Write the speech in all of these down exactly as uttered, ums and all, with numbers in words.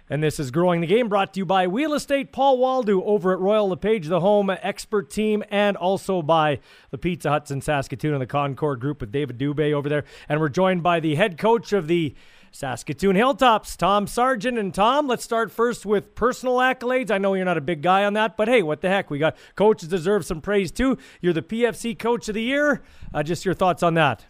And this is Growing the Game, brought to you by Wheel Estate Paul Waldo over at Royal LePage, the home expert team, and also by the Pizza Huts in Saskatoon and the Concord Group with David Dubé over there. And we're joined by the head coach of the Saskatoon Hilltops, Tom Sargent. And Tom, let's start first with personal accolades. I know you're not a big guy on that, but hey, what the heck? We got coaches deserve some praise too. You're the P F C Coach of the Year. Uh, just your thoughts on that.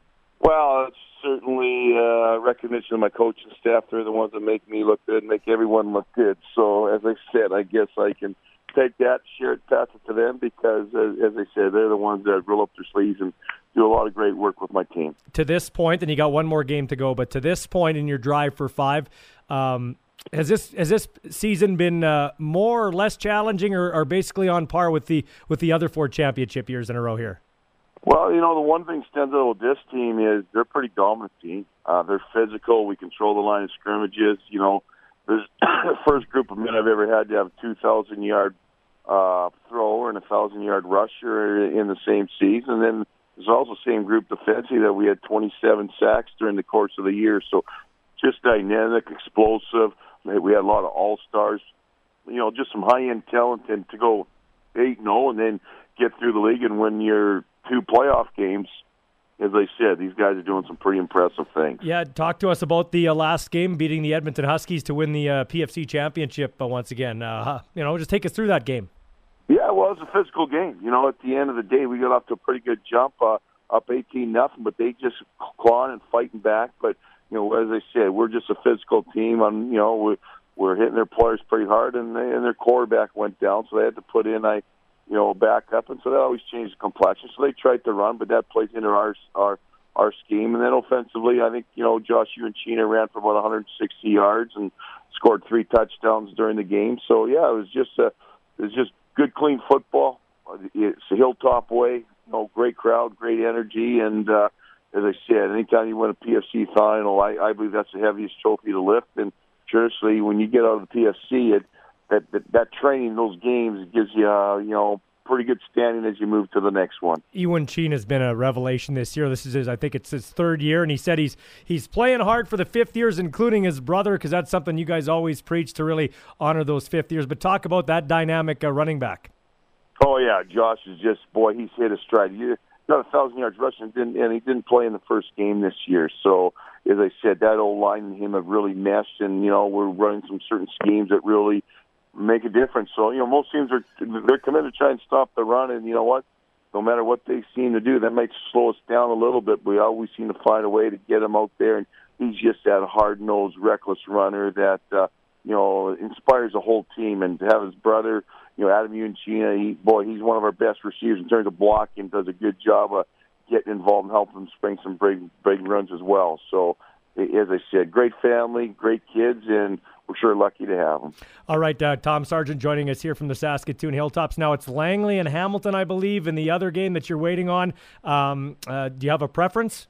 Well, it's certainly uh, recognition of my coaching staff. They're the ones that make me look good, make everyone look good. So, as I said, I guess I can take that, share it, pass it to them because, as, as I said, they're the ones that roll up their sleeves and do a lot of great work with my team. To this point, and you got one more game to go, but to this point in your drive for five, um, has this has this season been uh, more or less challenging, or, or basically on par with the with the other four championship years in a row here? Well, you know, the one thing stands out with this team is they're a pretty dominant team. Uh, they're physical. We control the line of scrimmages. You know, there's the first group of men I've ever had to have a two thousand yard uh, thrower and a one thousand yard rusher in the same season. And then there's also the same group defensively that we had twenty-seven sacks during the course of the year. So just dynamic, explosive. We had a lot of all-stars. You know, just some high-end talent. And to go eight and oh and then get through the league and win your two playoff games, as I said, these guys are doing some pretty impressive things. Yeah, talk to us about the uh, last game, beating the Edmonton Huskies to win the uh, P F C championship uh, once again. Uh, you know, just take us through that game. Yeah, well, it was a physical game. You know, at the end of the day, we got off to a pretty good jump, uh, up eighteen nothing, but they just clawing and fighting back. But, you know, as I said, we're just a physical team. On, you know, we're, we're hitting their players pretty hard, and, they, and their quarterback went down, so they had to put in a you know, back up, and so that always changed the complexion. So they tried to run, but that plays into our our our scheme. And then offensively, I think, you know, Josh Uinchina ran for about one hundred sixty yards and scored three touchdowns during the game. So, yeah, it was just a, it was just good, clean football. It's a Hilltop way, you know, great crowd, great energy, and uh, as I said, anytime you win a P F C final, I, I believe that's the heaviest trophy to lift. And seriously, when you get out of the P F C, it That, that that training, those games, gives you, uh, you know, pretty good standing as you move to the next one. Uinchina has been a revelation this year. This is his, I think it's his third year, and he said he's he's playing hard for the fifth years, including his brother, because that's something you guys always preach, to really honor those fifth years. But talk about that dynamic uh, running back. Oh yeah, Josh is just boy, he's hit a stride. He got a thousand yards rushing, and, didn't, and he didn't play in the first game this year. So as I said, that old line and him have really meshed, and you know we're running some certain schemes that really make a difference. So, you know, most teams are they're committed to try and stop the run, and you know what? No matter what they seem to do, that might slow us down a little bit. But we always seem to find a way to get him out there, and he's just that hard-nosed, reckless runner that uh, you know inspires the whole team. And to have his brother, you know, Adam Uinchina, he boy, he's one of our best receivers in terms of blocking. Does a good job of getting involved and helping him spring some big, big runs as well. So, as I said, great family, great kids, and we're sure lucky to have them. All right, uh, Tom Sargent joining us here from the Saskatoon Hilltops. Now it's Langley and Hamilton, I believe, in the other game that you're waiting on. Um, uh, do you have a preference?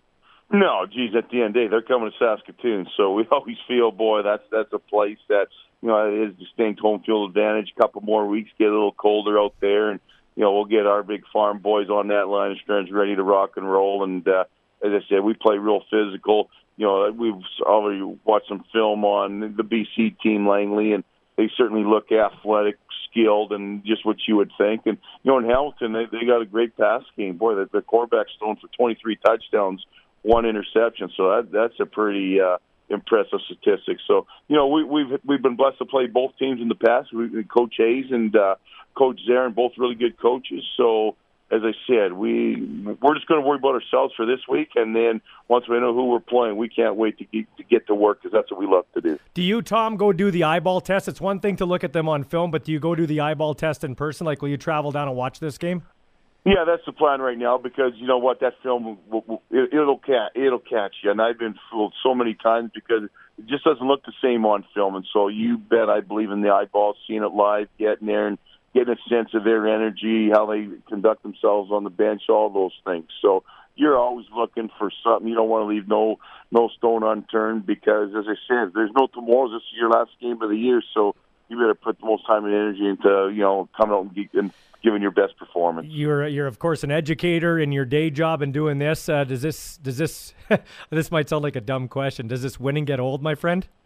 No, geez, at the end of the day, they're coming to Saskatoon, so we always feel, boy, that's that's a place that, you know, it is distinct home field advantage. A couple more weeks, get a little colder out there, and, you know, we'll get our big farm boys on that line of scrimmage ready to rock and roll. And, uh, as I said, we play real physical. You know, we've already watched some film on the B C team, Langley, and they certainly look athletic, skilled, and just what you would think. And, you know, in Hamilton, they, they got a great pass game. Boy, the, the quarterback's thrown for twenty-three touchdowns, one interception. So that, that's a pretty uh, impressive statistic. So, you know, we, we've we've been blessed to play both teams in the past. We, Coach Hayes and uh, Coach Zarin, both really good coaches. So, as I said, we, we're just going to worry about ourselves for this week, and then once we know who we're playing, we can't wait to get to, get to work because that's what we love to do. Do you, Tom, go do the eyeball test? It's one thing to look at them on film, but do you go do the eyeball test in person? Like, will you travel down and watch this game? Yeah, that's the plan right now because, you know what, that film, will, will, it, it'll, catch, it'll catch you. And I've been fooled so many times because it just doesn't look the same on film. And so you bet I believe in the eyeballs, seeing it live, getting there, and getting a sense of their energy, how they conduct themselves on the bench, all those things. So you're always looking for something. You don't want to leave no no stone unturned because, as I said, there's no tomorrows. This is your last game of the year, so you better put the most time and energy into, you know, coming out and, ge- and giving your best performance. You're, you're of course, an educator in your day job and doing this. Uh, does this, does this, this might sound like a dumb question. Does this winning get old, my friend?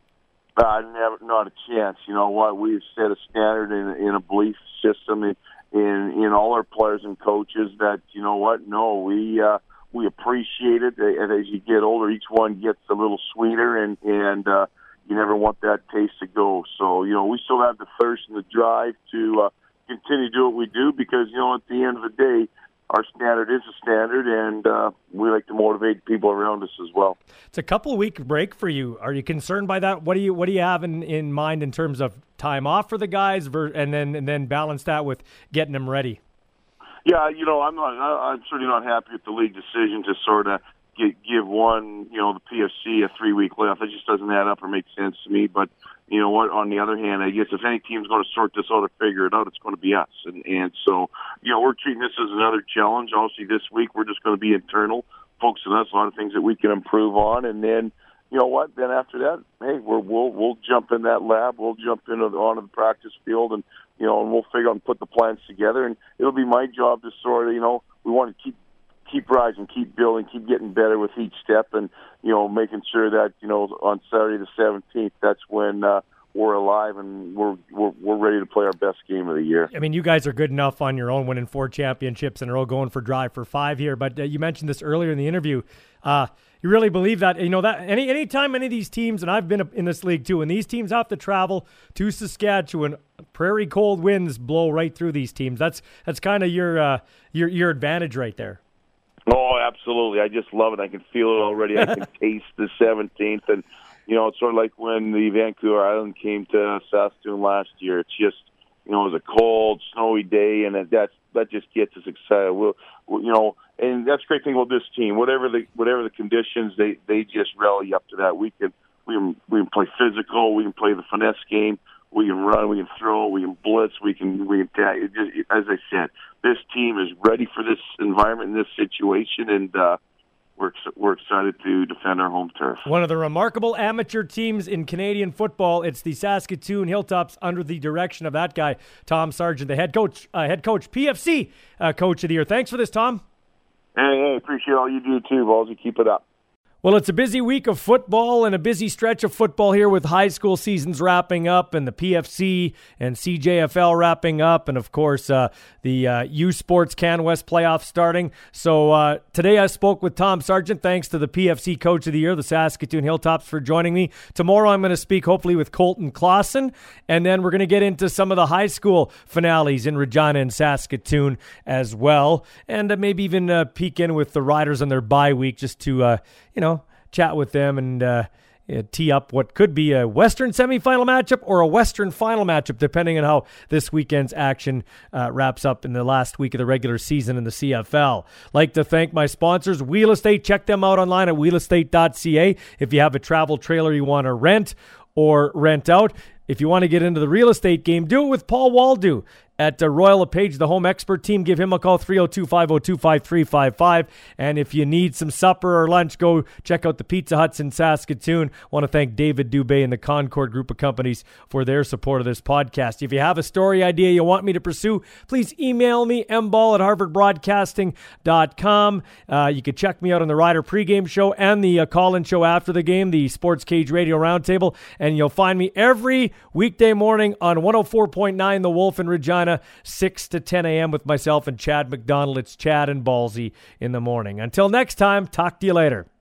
Uh, never, not a chance. You know what? We've set a standard in, in a belief system in, in in all our players and coaches that, you know what? No, we uh, we appreciate it. And as you get older, each one gets a little sweeter, and and uh, you never want that taste to go. So, you know, we still have the thirst and the drive to uh, continue to do what we do because, you know, at the end of the day, our standard is a standard, and uh, we like to motivate people around us as well. It's a couple week break for you. Are you concerned by that? What do you What do you have in, in mind in terms of time off for the guys, and then and then balance that with getting them ready? Yeah, you know, I'm not. I'm certainly not happy with the league decision to sort of give one, you know, the P F C a three week layoff. That just doesn't add up or make sense to me. But you know what? On the other hand, I guess if any team's going to sort this out or figure it out, it's going to be us. And, and so, you know, we're treating this as another challenge. Obviously, this week we're just going to be internal, focusing on us, a lot of things that we can improve on. And then, you know what? Then after that, hey, we're, we'll we'll jump in that lab. We'll jump into the, onto the practice field, and you know, and we'll figure out and put the plans together. And it'll be my job to sort of, you know, we want to keep. keep rising, keep building, keep getting better with each step, and, you know, making sure that, you know, on Saturday the seventeenth, that's when uh, we're alive and we're, we're we're ready to play our best game of the year. I mean, you guys are good enough on your own, winning four championships in a row, going for drive for five here, but uh, you mentioned this earlier in the interview. Uh, you really believe that, you know, that any anytime any of these teams, and I've been in this league too, and these teams have to travel to Saskatchewan, prairie cold winds blow right through these teams. That's that's kind of your uh, your your advantage right there. Oh, absolutely. I just love it. I can feel it already. I can taste the seventeenth. And, you know, it's sort of like when the Vancouver Island came to Saskatoon last year. It's just, you know, it was a cold, snowy day, and that that's, that just gets us excited. We'll, we'll, you know, and that's the great thing about this team. Whatever the whatever the conditions, they, they just rally up to that. We can, we can, we can play physical. We can play the finesse game. We can run, we can throw, we can blitz, we can, we can tag. It just, as I said, this team is ready for this environment, this situation, and uh, we're we're excited to defend our home turf. One of the remarkable amateur teams in Canadian football. It's the Saskatoon Hilltops under the direction of that guy, Tom Sargent, the head coach, uh, head coach, P F C uh, coach of the year. Thanks for this, Tom. Hey, hey, appreciate all you do too, Ballsy. Keep it up. Well, it's a busy week of football and a busy stretch of football here with high school seasons wrapping up and the P F C and C J F L wrapping up and, of course, uh, the uh, U Sports CanWest playoffs starting. So uh, today I spoke with Tom Sargent, thanks to the P F C Coach of the Year, the Saskatoon Hilltops, for joining me. Tomorrow I'm going to speak hopefully with Colton Clausen, and then we're going to get into some of the high school finales in Regina and Saskatoon as well, and uh, maybe even uh, peek in with the Riders on their bye week just to, uh, you know, chat with them and uh, tee up what could be a Western semifinal matchup or a Western final matchup, depending on how this weekend's action uh, wraps up in the last week of the regular season in the C F L. Like to thank my sponsors, Wheel Estate. Check them out online at wheel estate dot c a if you have a travel trailer you want to rent or rent out. If you want to get into the real estate game, do it with Paul Waldo at uh, Royal LePage, the home expert team. Give him a call, three oh two, five oh two, five three five five. And if you need some supper or lunch, go check out the Pizza Huts in Saskatoon. I want to thank David Dubé and the Concord Group of Companies for their support of this podcast. If you have a story idea you want me to pursue, please email me, m ball at harvard broadcasting dot com. Uh, you can check me out on the Rider pregame show and the uh, call-in show after the game, the Sports Cage Radio Roundtable. And you'll find me every weekday morning on one oh four point nine The Wolf in Regina, six to ten a.m. with myself and Chad McDonald. It's Chad and Ballsy in the morning. Until next time, talk to you later.